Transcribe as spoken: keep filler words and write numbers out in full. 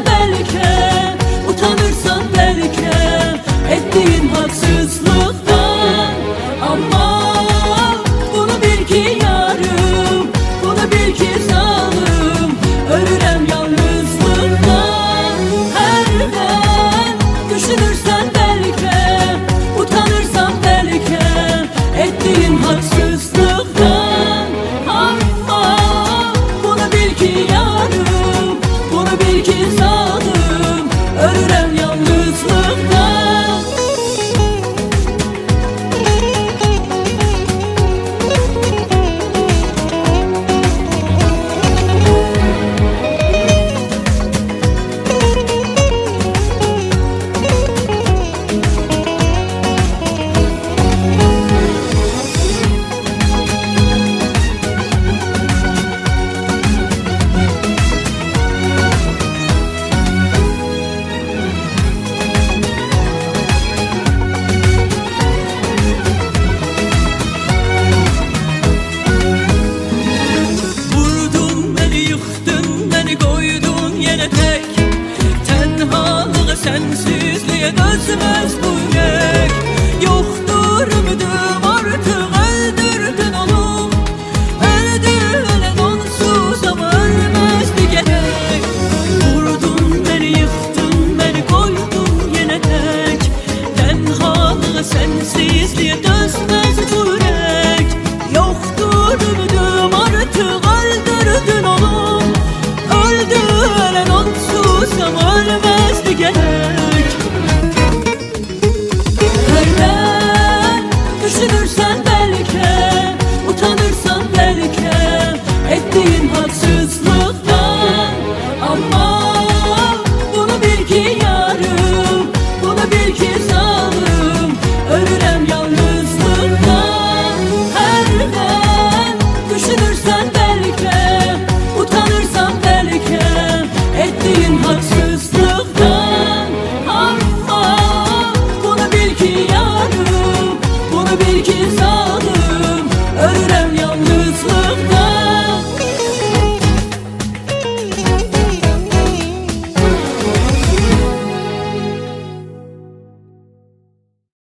belki, utanırsan belki ettiğin haksızlıktan. Ama bunu bil ki yarım, bunu bil ki zalim, ölürem yalnızlıktan. Her ben düşünürsen belki, utanırsan belki ettiğin haksızlıktan. Ama bunu bil ki yarım, bunu bil ki zalim, ölürem yalnızlıktan. Sensizliğe dözmez bu yürek. Yoktur ümidim artık, öldürdün onu. Öldü ölen onsuz ama ölmezdi gerek. Vurdun beni, yıktın beni, koydun yine tek. Tenhalığa sensizliğe dözmez bu yürek. Yoktur ümidim artık, öldürdün onu. Öldü ölen onsuz ama ölmezdi gerek.